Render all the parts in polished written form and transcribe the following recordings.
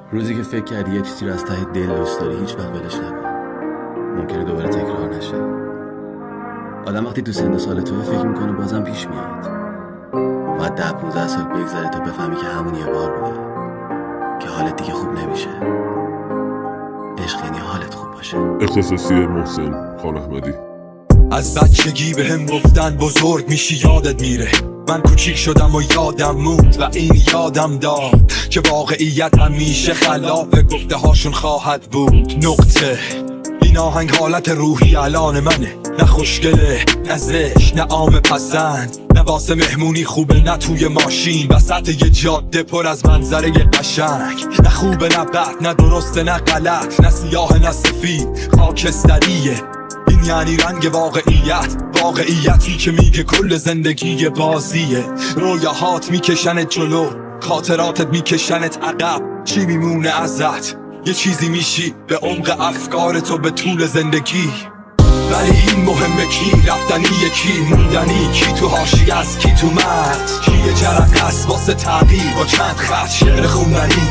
روزی که فکر کردی یه چیزی رو از ته دل دوست داری هیچ وقت ولش نکن. ممکنه دوباره تکرار نشه. آدم وقتی تو سن سال توی فکر میکنه بازم پیش میاد. باید 10-15 سال بگذره تا بفهمی که همون یه بار بوده که حالت دیگه خوب نمیشه. عشق یعنی حالت خوب باشه. اختصاصی محسن خان احمدی. از بچگی به هم گفتن بزرگ میشی یادت میره. من کوچیک شدم و یادم موند و این یادم داد که واقعیت همیشه خلاف گفته هاشون خواهد بود. نقطه این آهنگ حالت روحی الان منه، نه خوشگله نه زشت نه عام پسند، نه واسه مهمونی خوبه نه توی ماشین وسط یه جاده پر از منظره قشنگ، نه خوبه نه بد نه درسته نه غلط، نه سیاه نه سفید خاکستریه. این یعنی رنگ واقعیت، واقعیتی که میگه کل زندگی بازیه. رویاهات میکشنت جلو، خاطراتت میکشنت عقب. چی میمونه ازت؟ یه چیزی میشی به عمق افکارتو به طول زندگی. ولی این مهمه کی رفتنی کی موندنی، کی تو حاشیه است کی تو مرد، کی یه جرقه است واسه تغییر با چند خط شعر خوندنی.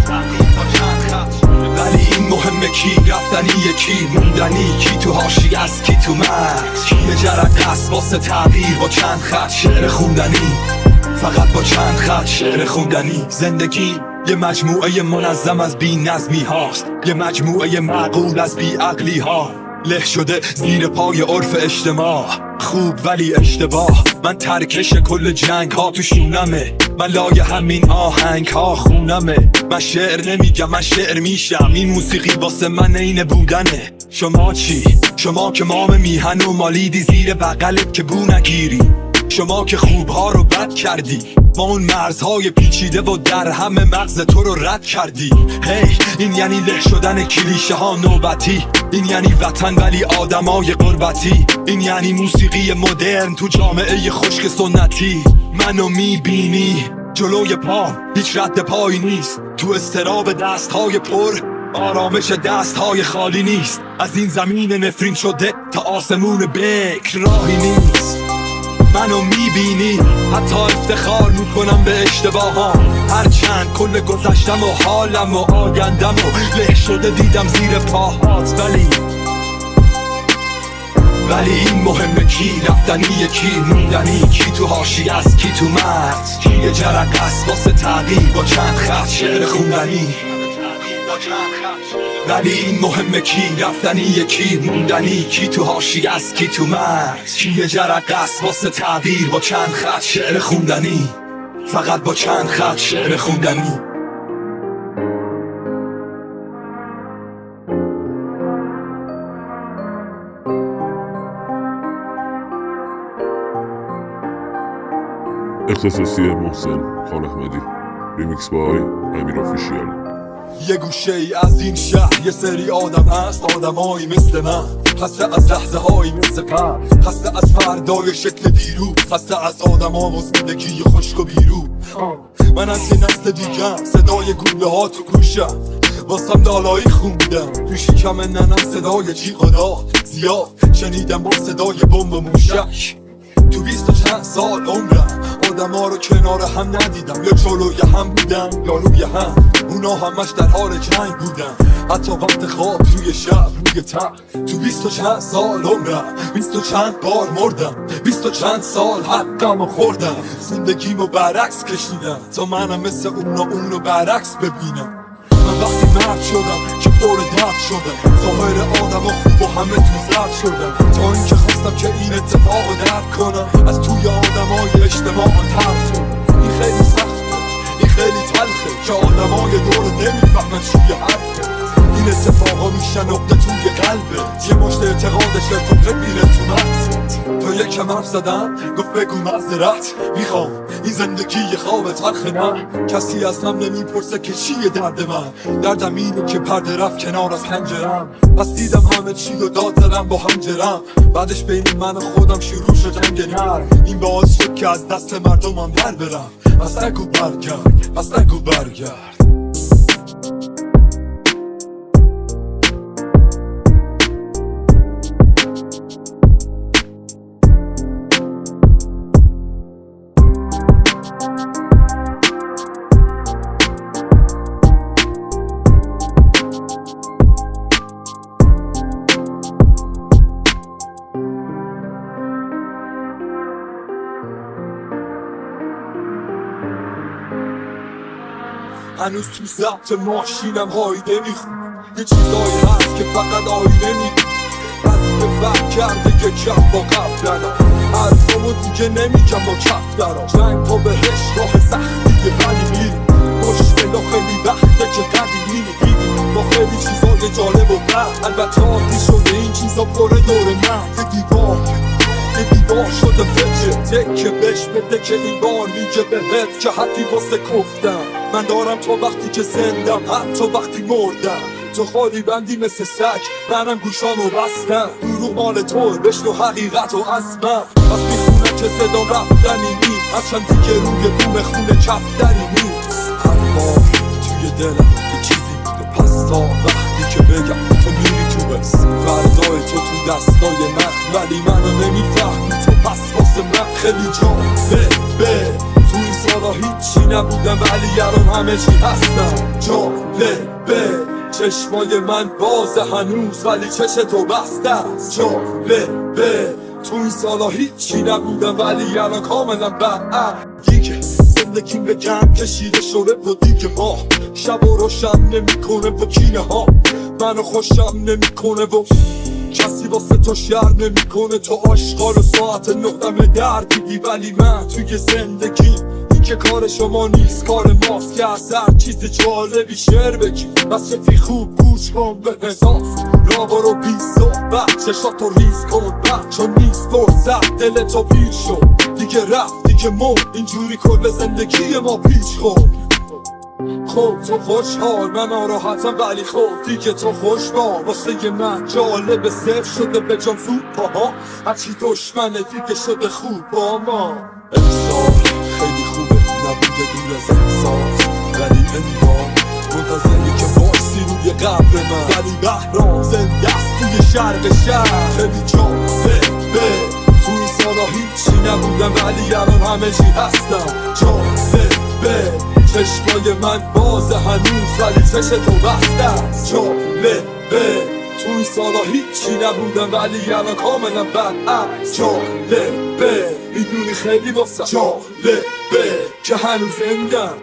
ولی این مهمه کی رفتنی کی موندنی، کی تو حاشیه است کی تو مرد، کی یه جرقه است واسه تغییر با چند خط شعر خوندنی. فقط با چند خط شعر خوندنی. زندگی یه مجموعه منظم از بی نظمی هاست، یه مجموعه معقول از بی عقلی ها، له شده زیر پای عرف اجتماع. خوب ولی اشتباه. من ترکش کل جنگ ها تو شونمه، من لای همین آهنگ ها خونمه. من شعر نمیگم من شعر میشم، این موسیقی واسه من عین بودنه. شما چی؟ شما که مام میهن و مالیدی زیر بغلت که بو نگیری، شما که خوبها رو بد کردی، ما اون مرزهای پیچیده و در همه مغز تو رو رد کردی. هی این یعنی له شدن کلیشه ها نوبتی، این یعنی وطن ولی آدمای غربتی، این یعنی موسیقی مدرن تو جامعه خشک سنتی. منو میبینی جلوی پام هیچ رد پایی نیست، تو استراب دستهای پر آرامش دستهای خالی نیست. از این زمین نفرین شده تا آسمون بکر راهی نیست. منو میبینی حتی افتخار میکنم به اشتباهام، هرچند کل گذشتم و حالم و آیندم و له شده دیدم زیر پاهات. ولی این مهمه کی رفتنی کی موندنی، کی تو حاشیه است کی تو مرد، کی یه جرقه است واسه تغییر با چند خط شعر خوندنی. ولی این مهمه کی رفتنی کی موندنی، کی تو حاشیه است کی تو مرد، کی یه جرقه است واسه تغییر با چند خط شعر خوندنی. فقط با چند خط شعر خوندنی. اختصاصی محسن خان احمدی. ریمیکس بای امیر آفیشیال. یه گوشه ای از این شهر یه سری آدم هست، آدمایی مثل من، خسته از لحظه هایی مثل پر، خسته از فردای شکل دیرو، خسته از آدم ها و زندگی خشک و بیرو. من از یه نسل دیگم، صدای گوله ها تو گوشم، واسم دالایی خوندم تو شکم ننم، صدای جیغ و داد زیاد شنیدم با صدای بمب و موشک. تو 20 و چند سال عمرم آدم ها رو کنار هم ندیدم، یا جلوی هم بودن یا روی هم، اونا همش در حال جنگ بودن. حتی وقت خواب توی شب روی تخت. تو 20 و چند سال عمرم 20 و چند بار مردم، 20 و چند سال حقم خوردم. زندگیمو برعکس کشیدم تا منم مثل اونا اونو برعکس ببینم. من وقتی مرد شدم که پر درد شدم، ظاهر آدم ها خوب و همه تو زرد شدم، تا اینکه خواستم که این اتفاق رو درک کنم، از توی آدم های اجتماع من طرد شدم. این خیلی سخته، این خیلی تلخه که آدم های دور نمیفهمن چیه حرفه. این اتفاقا میشن نقطه توی قلبه، یه مشت اعتقادش ارتقه میره تو مغزت. تا یکم حرف زدم گفت بگو معذرت میخوام، این زندگی یه خواب تلخ نه، کسی از هم نمیپرسه که چیه درد من. دردم اینه که پرده رفت کنار از پنجرم، پس دیدم همه چی رو داد زدم با همجرم. بعدش بین من و خودم شروع شد جنگ نرم، این باعث شد که از دست مردمم در برم. پس نگو برگرد، پس نگو برگرد. هنوز تو ضبط ماشینم هایده میخونم یه چیزایی هست که فقط آینه میبینی وظیفه فرق کرده که کف با قبلنا حرفامو دیگه نمیگم با کف درا جنگ تا بهش راه سختیه ولی میریم مشکلا خیلی وقته که قدیمی میبینیم با خیلی چیزای جالب و بد البته عادی شده این چیزا پره دور من یه دیوار شده فکر تکه بش بده که این بار میگه بهت که حتی واسه کفتم من دارم تا وقتی که زندم حتی وقتی مردم تو خالی بندی مثل سگ منم گوشامو بستم دروغ مال تو بشنو حقیقت و از من پس میخونم که صدام رفتنی نی هرچند دیگه روی بوم خونه کفتری نیست هر بار توی دلم یه چیزی بوده پس تا وقتی که بگم تو میری تو بس فردای تو دستای من ولی منو نمیفهمی تو پس واسه من خیلی جالبه تو این سالا هیچی نبودم ولی الان همه چی هستم جالبه چشمای من بازه هنوز ولی چش تو بسته است جالبه تو این سالا هیچی نبودم ولی الان کاملا دیگه زندگیم به گم کشیده شده و دیگه ما شب و روشن نمیکنه و کینه ها منو خوشم نمیکنه و کسی واسه تو شر نمیکنه تو آشغال و ساعت نقدم در دیدی ولی من توی زندگی که کار شما نیست کار ماست که از هر چیز جالبی شعر بگی بس شفی خوب گوش کن به حساس را برو بی صحبت چشاتو ریز کن چون نیست فرصت دلتو پیر شد دیگه رفتی که مرد اینجوری کل زندگی ما پیچ خورد خب تو خوشحال من ناراحتم ولی خب دیگه تو خوش با واسه من جالب صفر شده به جام زود پاها هرچی دشمنه دیگه شده خوب با ما امسال خیلی خوبه نبوده دور از احساس ولی انگار منتظری که باشی روی قبر من ولی بهرام زنده است توی شرق شهر خیلی جالبه تو این سالا هیچی نبودم ولی الان همه چی هستم جالبه چشمای من بازه هنوز ولی چش تو بسته است جالبه تو این سالا هیچی نبودم ولی الان کاملا برعکس جالبه میدونی خیلی واسه جالبه که هنوز زندم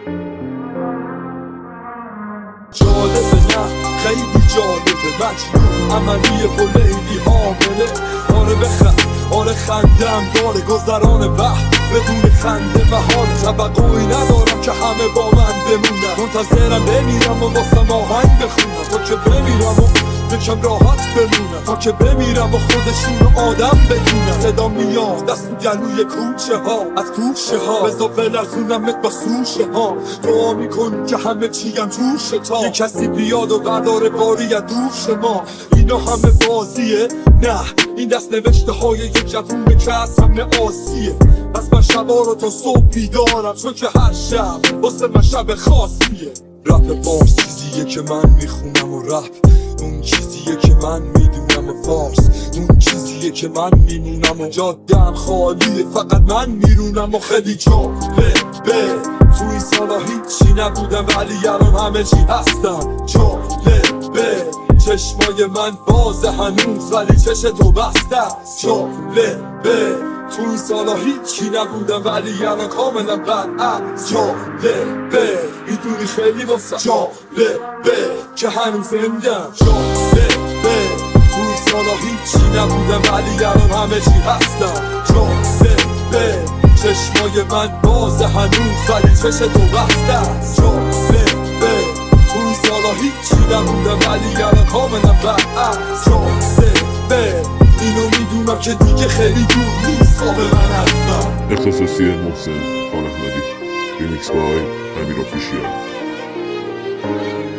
جالبه نه خیلی جالبه مجنون عملی و لیلی حامله آره بخند آره خندم داره گذران وقت بدون خنده محال توقعی ندارم که همه با من بمونن منتظرم بمیرم و واسم آهنگ بخونم تا که بمیرم و یکم راحت بمونم تا که بمیرم و خودشون آدم بدونم صدا میاد دست تو گلوی کوچه ها از گوشه ها بزا بلرزونمت با سوشه ها دعا میکن که همه چیم جوشه تا یه کسی بیاد و برداره باری از دوش ما اینا همه بازیه نه این دست نوشته های یک جوونه که از همه آسیه پس من شبا رو تا صبح بیدارم چون که هر شب واسه من شب خاصیه رپ فارس چیزیه که من میخونم و رپ اون چیزیه که من میدونم و فارس اون چیزیه که من میمونم و جادم خالیه فقط من میرونم و خیلی جالبه تو این سالا هیچی نبودم ولی الان همه چی هستم جالبه چشمای من بازه هنوز ولی چش تو بسته است جالبه تو این سالا هیچی نبودم ولی الان کاملا برعکس جالبه میدونی خیلی واسه جالبه که هنوز زندم جالبه تو این سالا هیچی نبودم ولی الان همه چی هستم جالبه چشمای من بازه هنوز ولی چش تو بسته است جالبه تو این سالا هیچی نبودم ولی الان کاملا برعکس جالبه اینو میدونم که دیگه خیلی دور نیست خواب من هستم اختصاصی محسن خان احمدی ریمیکس بای امیر آفیشیال